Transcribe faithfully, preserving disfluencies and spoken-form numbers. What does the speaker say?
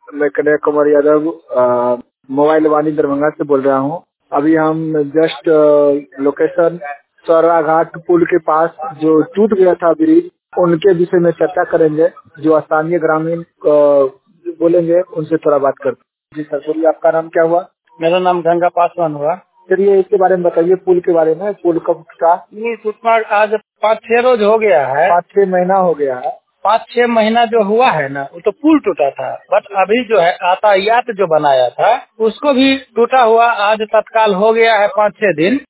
मैं कन्हैया कुमार यादव अ, मोबाइल वाणी दरभंगा से बोल रहा हूँ। अभी हम जस्ट लोकेशन सौरा घाट पुल के पास जो टूट गया था ब्रिज, उनके विषय में चर्चा करेंगे। जो स्थानीय ग्रामीण अ, बोलेंगे उनसे थोड़ा बात करते हैं। जी सर, बोलिए, आपका नाम क्या हुआ? मेरा नाम गंगा पासवान हुआ। चलिए इसके बारे में बताइए, पुल के बारे में। पुल कब का? पुल टूटना आज पाँच छह रोज हो गया है। पाँच छह महीना हो गया है। पाँच छह महीना जो हुआ है ना, वो तो पुल टूटा था। बट अभी जो है यातायात जो बनाया था उसको भी टूटा हुआ आज तत्काल हो गया है पाँच छह दिन।